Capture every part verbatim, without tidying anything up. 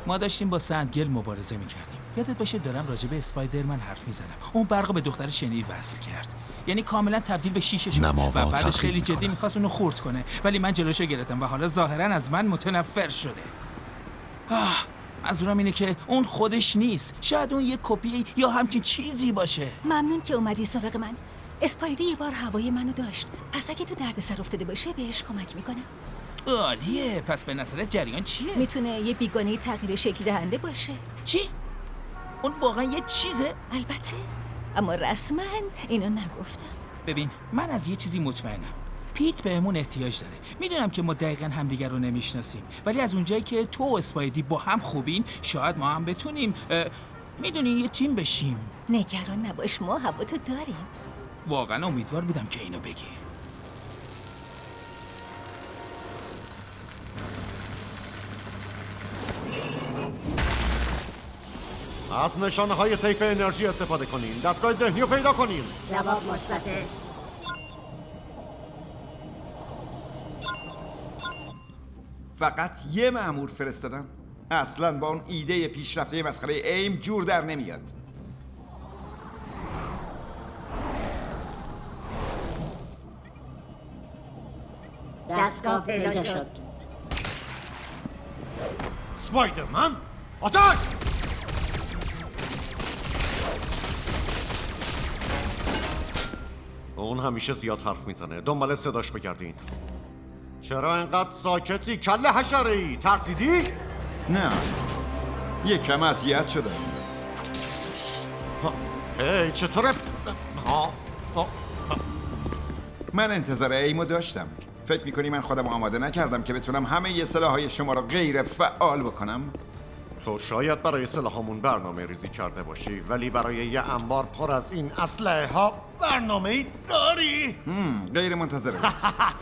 ما داشتیم با سندگل مبارزه میکردیم. یادت باشه دارم راجع به اسپایدرمن حرف میزنم. اون برقو به دختر شنی وصل کرد، یعنی کاملا تبدیل به شیشه شد و بعدش خیلی جدی میخواست اونو خورد کنه، ولی من جلوشو گرفتم و حالا ظاهرا از من متنفر شده. آه منظورم اینه که اون خودش نیست، شاید اون یه کپی یا همچین چیزی باشه. ممنون که اومدی سراغ من. اسپایدی یه بار هوای منو داشت، پس اگه تو دردسر افتاده باشه بهش کمک میکنم. عالیه. پس به نظرت جریان چیه؟ میتونه یه بیگانه تغییر شکل دهنده باشه. چی؟ اون واقعا یه چیزه؟ البته، اما رسما اینو نگفتم. ببین من از یه چیزی مطمئنم، پیت بهمون احتیاج داره. میدونم که ما دقیقاً همدیگر رو نمیشناسیم، ولی از اونجایی که تو و اسپایدی با هم خوبین شاید ما هم بتونیم میدونین یه تیم بشیم. نگران نباش، ما هواتو داریم. واقعا امیدوار بودم که اینو بگی. از نشانه های طیف انرژی استفاده کنین. دستگاه ذهنی رو پیدا کنین. جواب مثبته. فقط یه مأمور فرستادن؟ اصلاً با اون ایده پیشرفته مسخره ایم جور در نمیاد. دستگاه پیدا شد. اسپایدرمن آتاک! اون همیشه زیاد حرف میزنه، دنبال صداش بگردین. چرا اینقدر ساکتی کله حشره‌ای؟ ترسیدی؟ نه یکم اذیت شده. هی چطوره؟ ها ها. من انتظار ایمو داشتم. فکر میکنی من خودم آماده نکردم که بتونم همه ی سلاح‌های شما رو غیر فعال بکنم؟ تو شاید برای سلاحامون برنامه ریزی کرده باشی، ولی برای یه انبار پر از این اسلحه ها برنامه‌ای داری؟ هم غیر منتظره بود.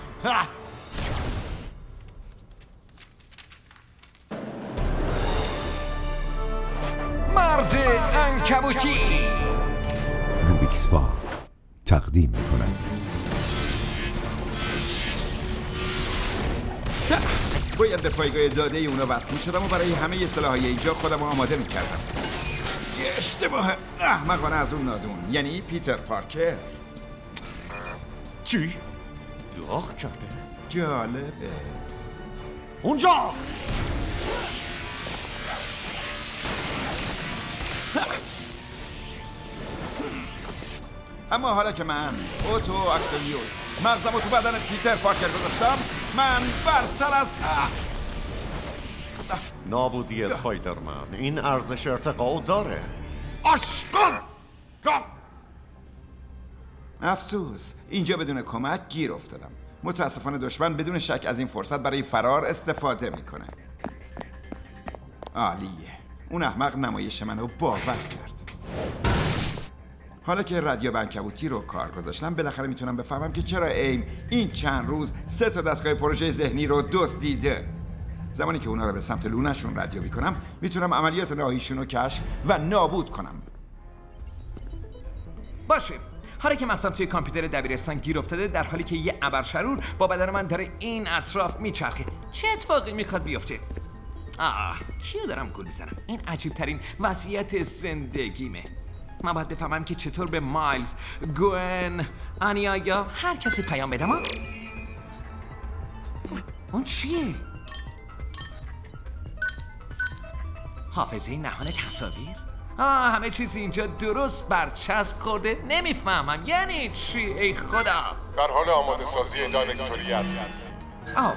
مرد عنکبوتی روبیکس فا تقدیم می‌کند. باید به پایگاه داده اونا وصل می‌شدم و برای همه سلاح‌های اینجا خودم آماده می‌کردم. یه اشتباه احمقانه از اون نادون، یعنی پیتر پارکر. چی؟ داغ کرده؟ جالبه. اونجا! اما حالا که من اوتو اکتویوس مغزمو تو بدن پیتر پارکر گذاشتم، من برتر از نابودی اسپایدرمن این ارزش ارتقا داره. اشکر! افسوس اینجا بدون کمک گیر افتادم. متاسفانه دشمن بدون شک از این فرصت برای فرار استفاده میکنه. عالیه. اون احمق نمایش منو باور کرد. حالا که رادیو عنکبوتی رو کار گذاشتم بالاخره میتونم بفهمم که چرا ایم این چند روز سه تا دستگاه پروژه ذهنی رو دزدیده. زمانی که اونا رو به سمت لونه‌شون رادیو میکنم میتونم عملیات نهاییشون رو کشف و نابود کنم. باشه، حالا که مغزم توی کامپیوتر دبیرستان گیر افتاده در حالی که یه ابرشرور با بدن من داره این اطراف میچرخه، چه اتفاقی میخواد بیفته؟ آه کیو دارم گول میزنم؟ این عجیب ترین وضعیت زندگیمه. من باید بفهمم که چطور به مایلز، گوئن، آنیا یا هر کسی پیام بدم. اون چیه؟ حافظه نهان تصاویر؟ آه همه چیز اینجا درست برچسب خورده. نمیفهمم یعنی چی ای خدا. در حال آماده سازی دایرکتوری است. آه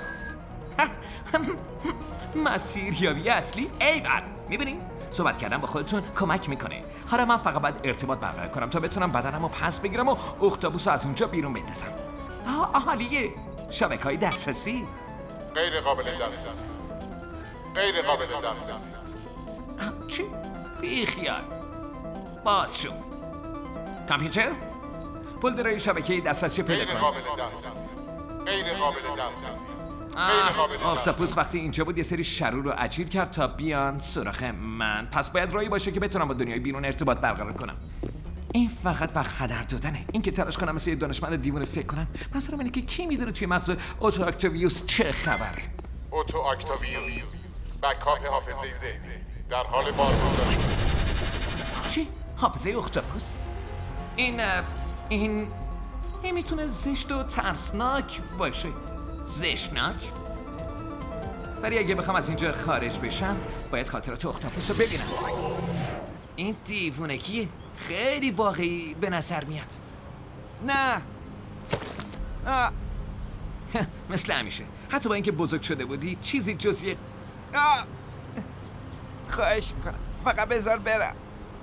مسیریابی اصلی؟ ایول. میبینی؟ صحبت کردن با خودتون کمک میکنه. حالا من فقط باید ارتباط برقرار کنم تا بتونم بدنمو پس بگیرم و اختاپوس از اونجا بیرون بندازم. آه عالیه. شبکه‌های دسترسی غیر قابل دسترسی. غیر قابل دسترسی. چی؟ بی خیال. باز شو. کامپیوتر؟ فولدرهای شبکه دسترسی پیدا کن. غیر قابل دسترسی. غیر قابل دسترسی. اختاپوس وقتی اینجا بود یه سری شرور رو اجیر کرد تا بیان سراغ من. پس باید راهی باشه که بتونم با دنیای بیرون ارتباط برقرار کنم. این فقط وقت هدر دادنه. این که تلاش کنم مثل یه دانشمند دیوونه فکر کنم. مثلا اینه که کی میدونه توی مغز اوتو اکتاویوس چه خبره؟ اوتو اکتاویوس بکاپ حافظه ذهنی در حال بازگذاری. چی؟ حافظه اختاپوس؟ این اه، این نمیتونه زشت و ترسناک باشه. زشتناک؟ ولی اگه بخوام از اینجا خارج بشم باید خاطرات اختاپوس رو ببینم. این دیوونگیه. خیلی واقعی به نظر میاد. نه. آه. مثل همیشه. حتی با اینکه بزرگ شده بودی چیزی جز یه آه. خواهش میکنم فقط بذار برم.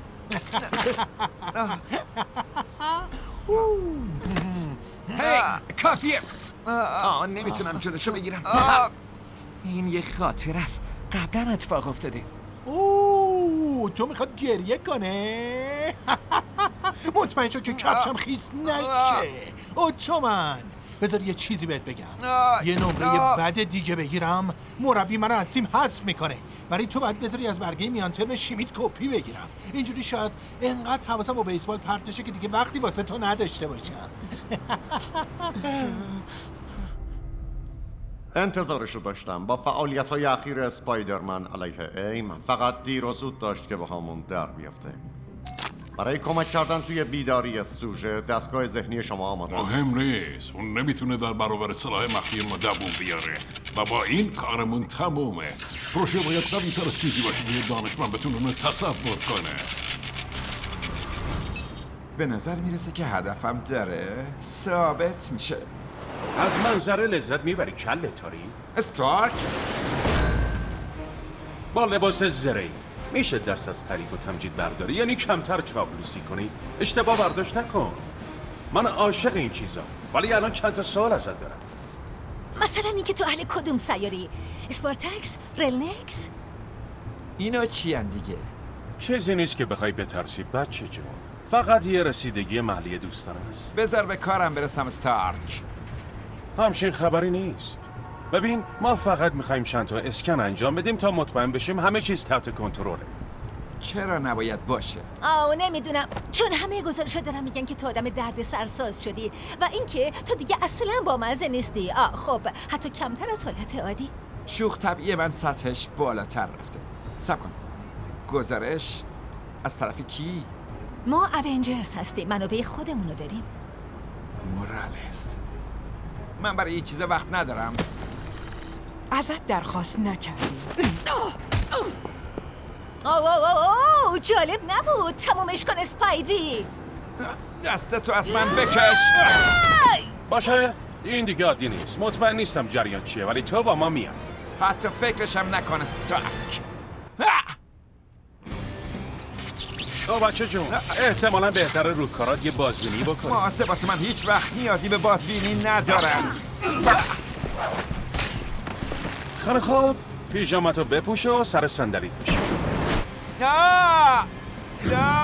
هی کافیه. آه نمیتونم جلوشو بگیرم. این یه خاطر است قبلا اتفاق افتاده. اوه تو میخواد گریه کنه؟ مطمئن شو که کفشم خیس نشه. اتومن بذار یه چیزی بهت بگم. یه نمره بد دیگه بگیرم مربی منو از تیم حذف میکنه. برای تو باید بذاری از برگه میان ترم شیمیت کپی بگیرم. اینجوری شاید انقدر حواسم با بیسبال پرت نشه که دیگه وقتی واسه تو نداشته باشم. انتظارشو داشتم. با فعالیت های اخیر اسپایدرمن علیه ایم فقط دیر و زود داشت که با همون در بیفته. برای کمک کردن توی بیداری سوژه دستگاه ذهنی شما آماده. مهم نیست. اون نمیتونه در برابر سلاح مخفی ما دووم بیاره و با این کارمون تمومه. پروژه باید قوی تر از چیزی باشه که یه دانشمند بتونه اونو تصور کنه. به نظر میرسه که هدفم داره ثابت میشه. از منظره لذت میبری کله تاری؟ استارک؟ با لباس زرهی میشه دست از تعریف و تمجید برداری، یعنی کمتر چاپلوسی کنی. اشتباه برداشت نکن. من عاشق این چیزا، ولی الان چند تا سوال ازت دارم. مثلا اینکه تو اهل کدوم سیاری؟ اسپارتکس؟ رلنکس؟ اینا چی ان دیگه؟ چیزی نیست که بخوای بترسی بچه جون. فقط یه رسیدگی محلی دوستانه است. بذار به کارم برسم استارک. همچین خبری نیست. ببین ما فقط میخوایم چند تا اسکن انجام بدیم تا مطمئن بشیم همه چیز تحت کنترله. چرا نباید باشه؟ آه نمیدونم، چون همه گزارشا دارن میگن که تو آدم درد سرساز شدی و اینکه تو دیگه اصلا با مزه نیستی. آه خب حتی کمتر از حالت عادی. شوخ طبیعی من سطحش بالاتر رفته. صبر کن. گزارش از طرف کی؟ ما اونجرز هستیم، منابع خودمونو داریم. مورالز. من برای این چیزا وقت ندارم. ازت درخواست نکردیم. اوه اوه اوه جالب نبود. تمومش کن اسپایدی. دستتو از من بکش. باشه این دیگه عادی نیست. مطمئن نیستم جریان چیه ولی تو با ما میام. حتی فکرشم نکن استارک. او بچه جون احتمالاً بهتره رو کارات یه بازبینی بکنی. محاسبات من هیچ وقت نیازی به بازبینی ندارم. خیلی خوب پیژامتو بپوش و سر صندلیت بشین. نه نه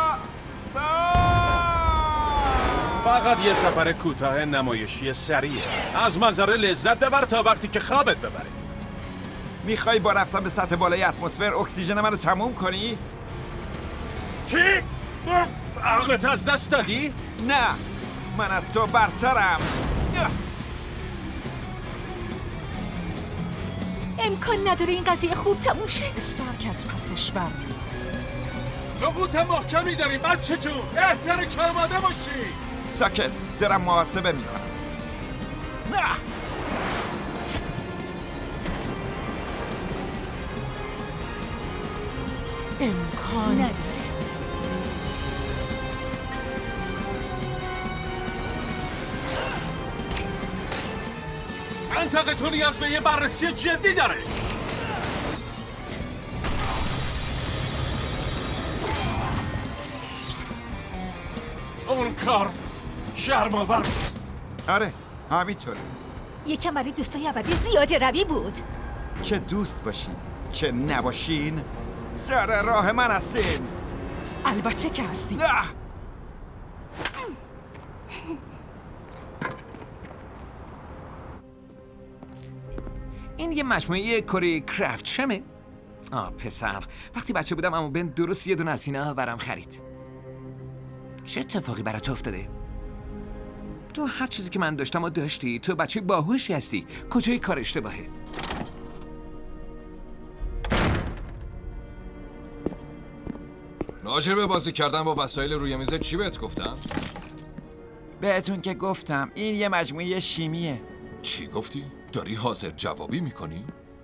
فقط یه سفر کوتاه نمایشی سریعه. از منظره لذت ببر تا وقتی که خوابت ببره. میخوای با رفتن به سطح بالای اتمسفر اکسیژن منو تموم کنی؟ چی؟ عقلت از دست دادی؟ نه من از تو برترم. امکان نداره این قضیه خوب تموم شه. استارک از پسش برمیاد. ضغوط محکمی داریم بچه جون. بهتره که آماده باشی. ساکت دارم محاسبه میکنم. نه امکان نداره. منطقه تو نیاز به یه بررسی جدی داره. اون کار شرم‌آور بود. آره همینطوره. یکم برای دوستای ابدی زیاده روی بود. چه دوست باشین چه نباشین سر راه من هستین. البته که هستی. نه این یه مجموعه کره کرافت شمه؟ آه پسر وقتی بچه بودم عمو بن درست یه دونه از اینا برام خرید. چه اتفاقی برات افتاده؟ تو هر چیزی که من داشتم و داشتی. تو بچه باهوشی هستی. کجای کار اشتباهه؟ راجع به بازی کردن با وسایل روی میز چی بهت گفتم؟ بهتون که گفتم این یه مجموعه شیمیه. چی گفتی؟ داری حاضر جوابی میکنی؟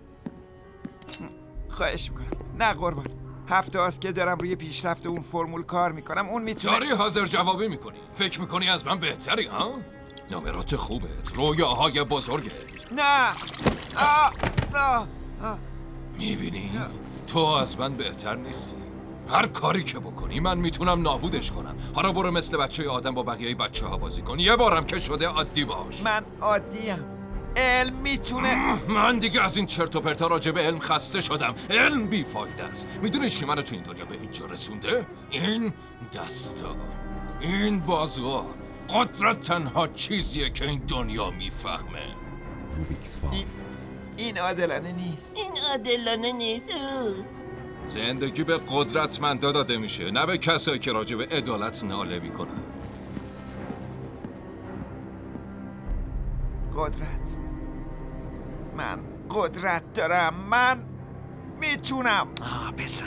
خواهش میکنم نه قربان، هفته هاست که دارم روی پیشرفت اون فرمول کار میکنم. اون میتونه داری حاضر جوابی میکنی؟ فکر میکنی از من بهتری ها؟ نمرات خوبت، رویاهای بزرگت. نه آه. آه. آه. میبینی؟ تو از من بهتر نیستی. هر کاری که بکنی من میتونم نابودش کنم. حالا برو مثل بچه آدم با بقیه بچه ها بازی کن. یه بارم که شده عادی باش. من عادیم. علم میتونه. من دیگه از این چرت و پرتا راجع به علم خسته شدم. علم بیفایده است. میدونی چی منو تو این دنیا به اینجا رسونده؟ این دستا، این بازوها. قدرت تنها چیزیه که این دنیا میفهمه. روبیکس فاق. این, این عادلانه نیست. این عادلانه نیست. زندگی به قدرتمندا داده میشه، نه به کسایی که راجع به عدالت ناله میکنن. قدرت. من قدرت دارم. من میتونم. آه پسر.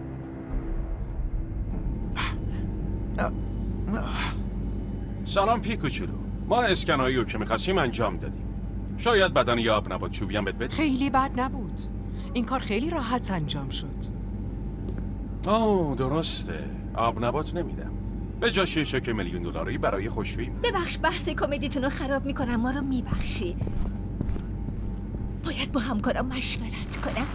سلام پی کوچولو. ما اسکنایی رو که می‌خواستیم انجام دادیم. شاید بدن یا آب نبات چوبی هم بهت بده. خیلی بد نبود. این کار خیلی راحت انجام شد. آه درسته. آب نبات نمیدم. به جاش یه چک میلیون دلاری برای خوشویی میدم. ببخش بحث کمدیتون رو خراب میکنم، ما رو میبخشی. باید با همکارم مشورت کنم.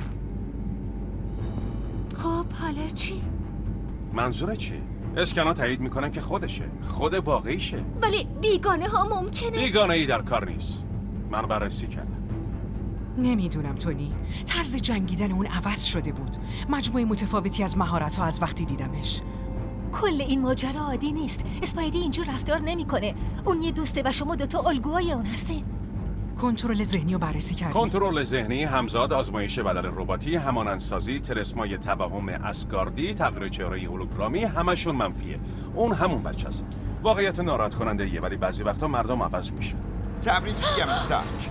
خب حالا چی؟ منظور چی؟ اسکنا تایید میکنن که خودشه. خود واقعیشه. ولی بیگانه ها ممکنه. بیگانه ای در کار نیست. من بررسی کردم. نمیدونم تونی، طرز جنگیدن اون عوض شده بود. مجموعه متفاوتی از مهارت‌ها از وقتی دیدمش. کل این ماجرا عادی نیست. اسپایدی اینجور رفتار نمیکنه. اون یه دوسته و شما دوتا الگوهای اون هستین. کنترل ذهنی رو بررسی کردی؟ کنترل ذهنی، همزاد، آزمایش بدن رباتی، همانندسازی، تلسمای توهم اسگاردی، تغییر چهره هولوگرامی، همشون منفیه. اون همون بچه است. واقعیت ناراحت کننده یه، ولی بعضی وقتا مردم عوض میشن. تبریک میگم استارک.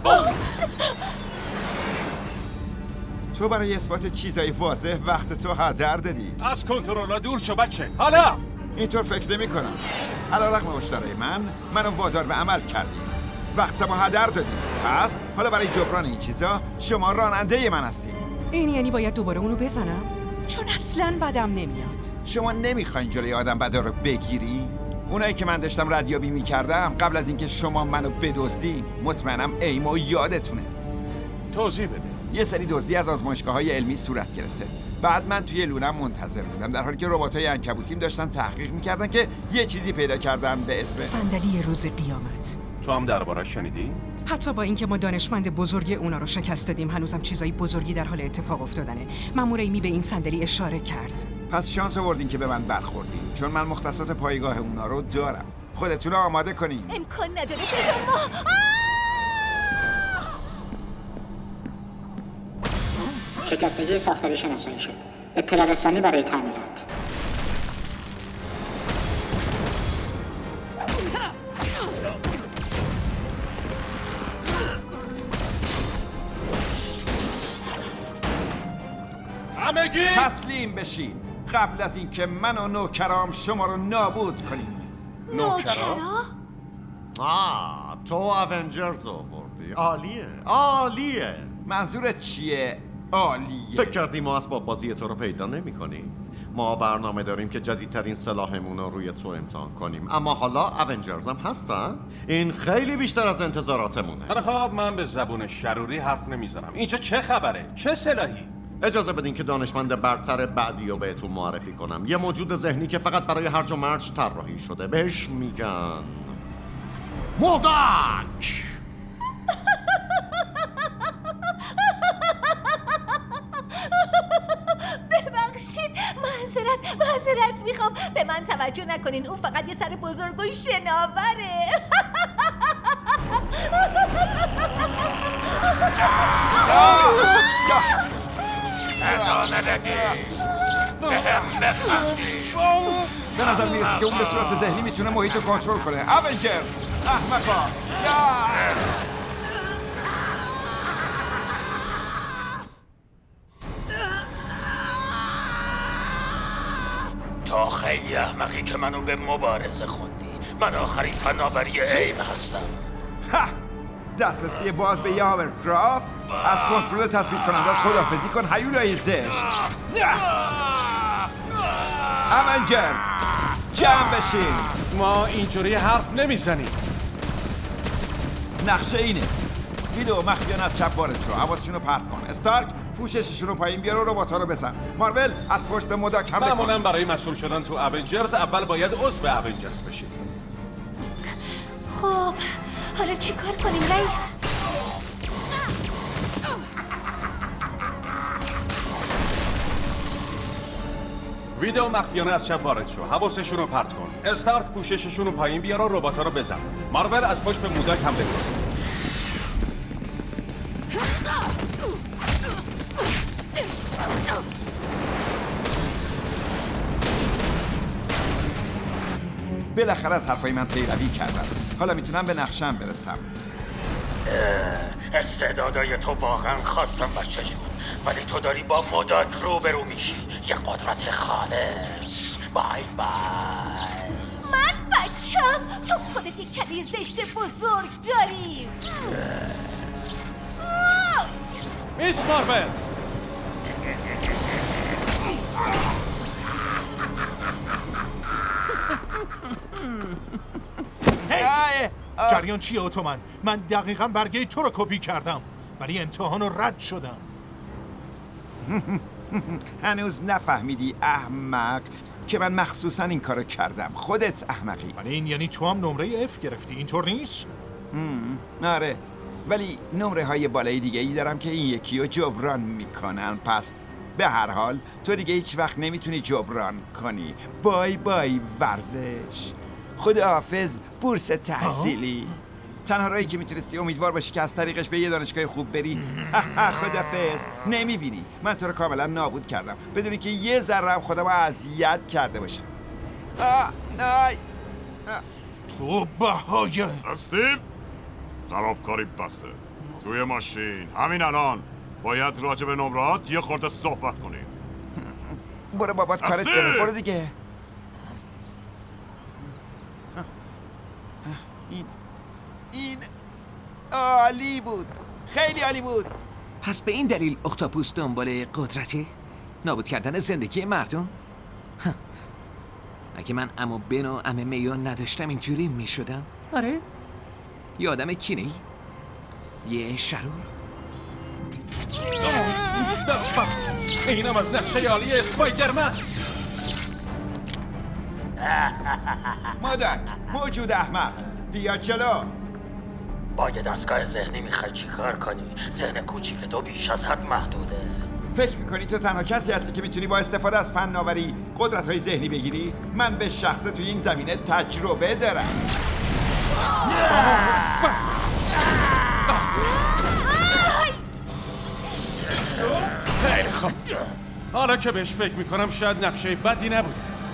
تو برای اثبات چیزای واضح وقت تو هدر دادی. از کنترل دور شو بچه. حالا اینطور فکر نمی کنم. علیرغم مشترای من منو وادار به عمل کردی. وقتمو هدر دادی. پس حالا برای جبران این چیزا شما راننده من هستی. این یعنی باید دوباره اونو بزنم؟ چون اصلاً بدم نمیاد. شما نمیخواین جلوی آدم بدا رو بگیری؟ اونایی که من داشتم ردیابی میکردم قبل از اینکه شما منو بدزدی، مطمئنم ایمو یادتونه. توضیح بده. یه سری دزدی از آزمایشگاه‌های علمی صورت گرفته. بعد من توی لونم منتظر بودم در حالی که رباتای عنکبوتیم داشتن تحقیق میکردن که یه چیزی پیدا کردن به اسم صندلی روز قیامت. تو هم درباره‌اش شنیدی؟ حتی با اینکه ما دانشمند بزرگ اونا رو شکست دادیم، هنوزم چیزای بزرگی در حال اتفاق افتادنه. مأمور ایمی به این صندلی اشاره کرد. پس شانس آوردین که به من برخوردین، چون من مختصات پایگاه اونا رو دارم. خودتون رو آماده کنین. امکان نداره بزن ما. شکستگی ساختاری شناسایی شد. اطلاع رسانی برای تعمیرات. همگی تسلیم بشین قبل از اینکه من و نوکرام شما رو نابود کنیم. نوکرام؟ آه تو اونجرز آوردی. عالیه عالیه. منظورت چیه عالیه؟ فکر کردی ما اسباب بازی تو رو پیدا نمی کنیم؟ ما برنامه داریم که جدیدترین سلاحمون رو روی تو امتحان کنیم، اما حالا اونجرز هم هستن. این خیلی بیشتر از انتظاراتمونه. خب من به زبون شروری حرف نمیزنم. اینجا چه خبره؟ چه سلاحی؟ اجازه بدین که دانشمند برتر بعدی رو بهتون معرفی کنم. یه موجود ذهنی که فقط برای هرج و مرج طراحی شده. بهش میگن مودک. ببخشید، معذرت معذرت میخوام. به من توجه نکنین، اون فقط یه سر بزرگ و شناوره. به نظر میرسی که اون به صورت ذهنی میتونه محیط رو کنترل کنه. اونجرز احمقا. تو تو خیلی احمقی که منو به مبارزه خوندی. من آخرین فناوری ایم هستم. ها! دسترسی باز به یاورکرافت؟ از کنترل تصویر کننده خدافزی کن هیولای زشت. امنجرز جمع بشین. ما اینجوری حرف نمیزنیم. نقشه اینه. ویدئو مخفیانه از چپ وارد شو. حواسشون رو پرت کن. استارک پوشششون رو پایین بیار و ربات‌ها رو بزن. مارول از پشت به مداک حمله کن. معمولاً برای مسئول شدن تو اونجرز اول باید عضو اونجرز بشی. خب حالا چی کار کنیم رئیس؟ ویدئو مخفیانه از چپ وارد شو. حواسشون رو پرت کن. استارک پوشششون رو پایین بیار و ربات‌ها رو بزن. مارول از پشت به مداک حمله کن. بالاخره از حرفای من پیروی کردم. حالا میتونم به نقشم برسم. استعدادای تو واقعا خواستم بچه جون، ولی تو داری با مداک روبرو میشی. یه قدرت خالص. بای بای. من بچم، تو خودت یک کلی زشت بزرگ داری. میس مارول هی! جریان چیه اتومن؟ من دقیقاً برگه تو رو کپی کردم ولی امتحان رو رد شدم. هنوز نفهمیدی احمق که من مخصوصا این کارو کردم. خودت احمقی. ولی این یعنی تو هم نمره اف گرفتی، اینطور نیست؟ آره، ولی نمره های بالای دیگه ای دارم که این یکی رو جبران میکنن. پس به هر حال تو دیگه هیچ وقت نمیتونی جبران کنی. بای بای ورزش. خداحافظ بورس تحصیلی. تنها راهی که میتونستی امیدوار باشی که از طریقش به یه دانشگاه خوب بری. خداحافظ. نمیبینی من تو رو کاملا نابود کردم بدونی که یه ذره هم خودم اذیت کرده باشم. آه نای تو بهای استیو خرابکاری بسه. توی ماشین همین الان باید راجع به نمرات یه خورده صحبت کنیم. برو بابات کارت داره. برو دیگه. این این عالی بود. خیلی عالی بود. پس به این دلیل اختاپوس دنبال قدرتی؟ نابود کردن زندگی مردم؟ اگه من عمو بن و عمه میو نداشتم اینجوری میشدم؟ آره. یه آدم کینه‌ای؟ یه شرور؟ اینم از نقشه عالی اسپایدرمن. مدک موجود احمق بیا جلو. با یه دستگاه ذهنی میخوای چی کار کنی؟ ذهن کوچیک تو بیش از حد محدوده. فکر میکنی تو تنها کسی هستی که میتونی با استفاده از فناوری قدرت‌های ذهنی بگیری؟ من به شخص توی این زمینه تجربه دارم. خیلی خوب. حالا که بهش فکر میکنم شاید نقشه بدی نبوده.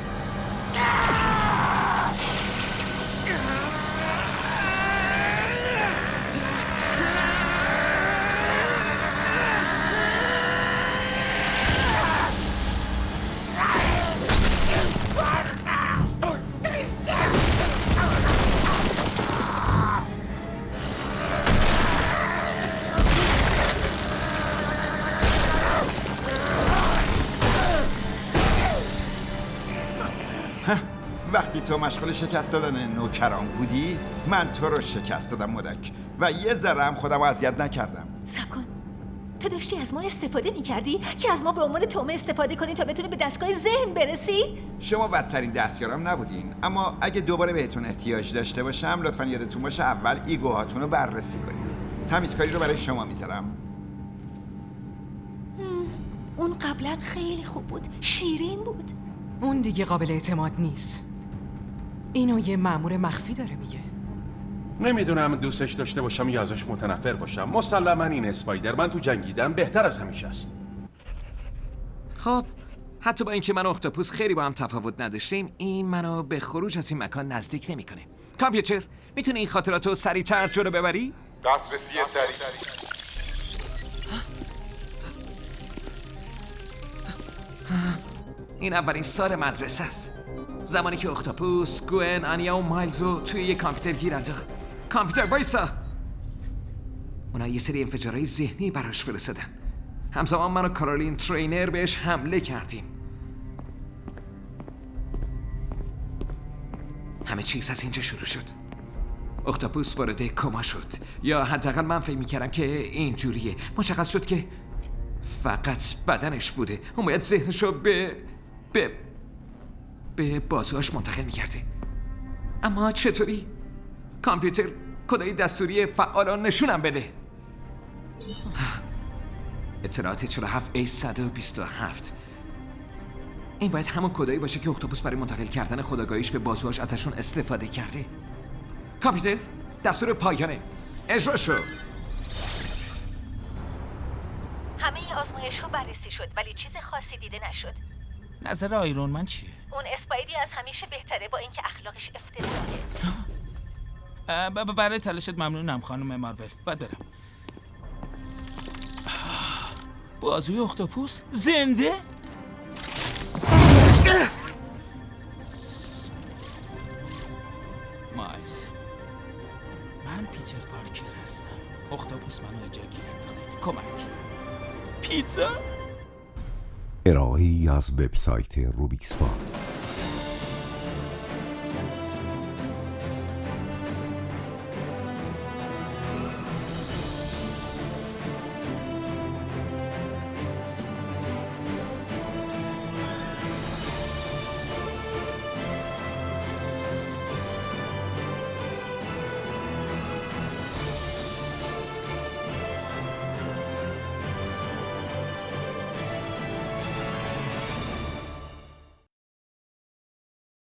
وقتی تو مشغول شکست دادن نوکران بودی من تو رو شکست دادم مدک و یه ذره هم خودم اذیت نکردم. صبر کن، تو داشتی از ما استفاده میکردی که از ما به عنوان تومه استفاده کنی تا بتونی به دستگاه ذهن برسی؟ شما بدترین دستیارم نبودین، اما اگه دوباره بهتون احتیاج داشته باشم لطفا یادتون باشه اول ایگوهاتون رو بررسی کنید. تمیزکاری رو برای شما میذارم. اون قبلا خیلی خوب بود، شیرین بود. اون دیگه قابل اعتماد نیست. اینو یه مأمور مخفی داره میگه. نمیدونم دوستش داشته باشم یا ازش متنفر باشم. مسلما این اسپایدرمن تو جنگیدن بهتر از همیشه است. خب حتی با اینکه من و اختاپوس خیلی با هم تفاوت نداشتیم این منو به خروج از این مکان نزدیک نمیکنه. کامپیوتر میتونی این خاطراتو سریعتر جلو ببری؟ دسترسی سریع. این اولین سال مدرسه است. زمانی که اختاپوس، گوئن، آنیا و مایلز رو توی یه کامپیوتر گیر انداخت. کامپیوتر وایسا! اونا یه سری انفجارهای ذهنی براش فرستادن. همزمان من و کارولین ترینر بهش حمله کردیم. همه چیز از اینجا شروع شد. اختاپوس وارد کما شد، یا حداقل من فکر میکردم که این جوریه. مشخص شد که فقط بدنش بوده. اون باید ذهنشو به به به بازوهاش منتقل میکرده. اما چطوری؟ کامپیوتر کدای دستوری فعال رو نشونم بده. اطلاعات چهل و هفت ای صد و بیست و هفت. این باید همون کدایی باشه که اختاپوس برای منتقل کردن خودآگاهیش به بازوهاش ازشون استفاده کرده. کامپیوتر دستور پایانه، اجرا شو. همه آزمایش ها بررسی شد ولی چیز خاصی دیده نشد. نظر آیرون من چیه؟ اون اسپایدی از همیشه بهتره، با اینکه اخلاقش افتضاحه. برای تلاشت ممنونم خانم مارول. باید برم. بازوی اختاپوس زنده؟ مایلز، من پیتر پارکر هستم. اختاپوس منو اینجا گیر انداخته. کمک. پیتزا؟ ارائه‌ای از وبسایت روبیکس فام.